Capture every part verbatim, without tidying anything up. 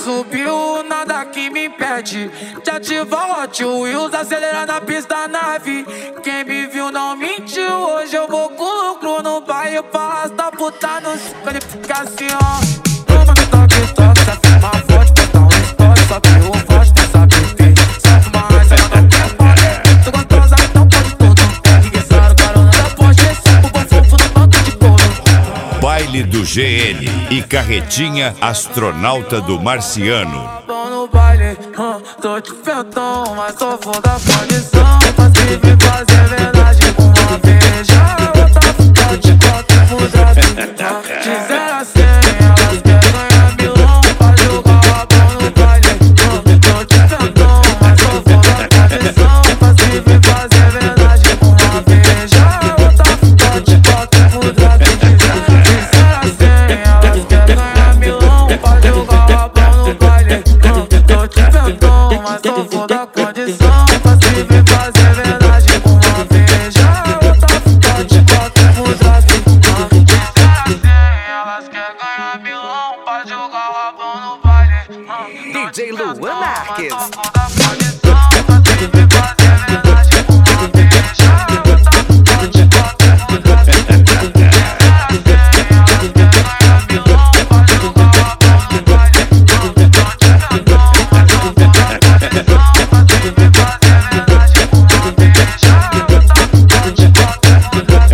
subiu, nada que me impede de ativar o Hot Wheels, acelerar na pista da nave. Quem me viu não mentiu, hoje eu vou com lucro no baile pra arrastar puta no cinco. Ele fica assim, ó. Toma no toque, toque, se afirma forte, botar um estoque, só que o forte não sabe ver. Sabe uma raça, ela não quer poder. Tô gostosa, então pode tudo. Ninguém sabe o carona da Porsche, o bom fofo no banco de couro. Baile do G N e carretinha astronauta do Marciano. No baile, hum, tô de pentão, mas só vou dar condição pra se vir fazer verdade com uma beija. Outra puta de quatro fudas, de zero a cem, elas querem ganhar milão pra jogar o rabão no baile. Hum, tô de pentão, mas só vou dar condição pra se vir fazer verdade com uma beija. Outra puta de quatro fudas, de zero a cem, elas querem ganhar milão pra jogar o rabão no baile. Tô te perguntando, mas só vou dar condição pra se vir fazer verdade com uma beija. Outra puta de quatro fudas, de zero a cem, elas querem ganhar milão pra jogar o rabão no baile. D J Luan Marques. Só vou dar condição pra se vir fazer verdade com uma beija. Outra puta de quatro fudas, de zero a cem, elas querem ganhar milão pra jogar o rabão no baile. Tô te perguntando, mas só vou dar condição pra se vir fazer verdade com uma beija. Outra puta de quatro fudas,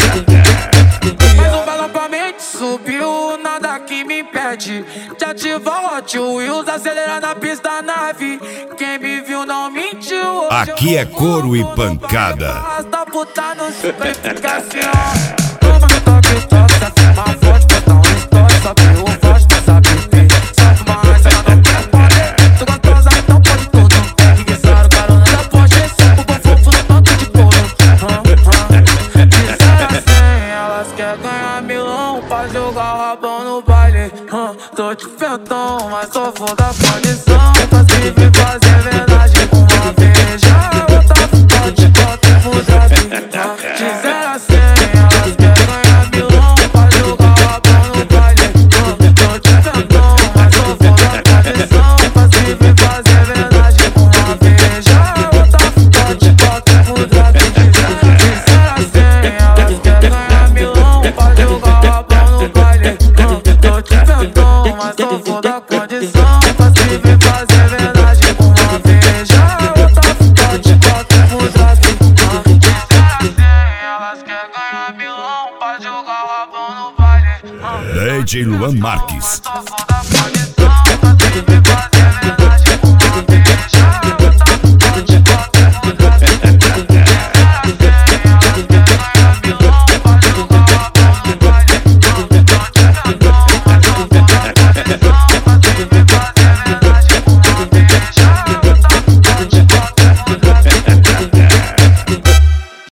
mais um balão pra mente subiu, nada que me impede de ativar o Hot Wheels, acelerar na pista da nave. Quem me viu não mentiu. Aqui é couro e pancada. Arrasta puta no cinco, ele fica assim, ó. Toma no toque, toque, se afirma forte, botar um estoque, só que o forte não sabe ver. Sabe uma raça, ela não quer poder. Tô gostosa, então pode tudo. Ninguém sabe o carona da Porsche, o bom fofo no banco de couro. De zero a cem, elas querem ganhar milão pra jogar o rabão no baile. Hum, tô te pentão, mas só vou dar condição pra se vir fazer verdade com uma beija. Outra puta de quatro fudas, de zero a cem, elas querem ganhar milão pra jogar o rabão no baile. Hum, tô te pentão, mas só vou dar condição pra se vir fazer verdade com uma beija. Outra puta de quatro fudas, de zero a cem, elas querem ganhar milão pra jogar o rabão no baile. Hum, tô te pentão, mas só vou dar condição pra se vir fazer verdade com uma beija. Outra puta de quatro fudas, de zero a cem, elas querem ganhar milão pra jogar o rabão no baile. D J Luan Marques. Só vou dar condição pra se vir fazer verdade.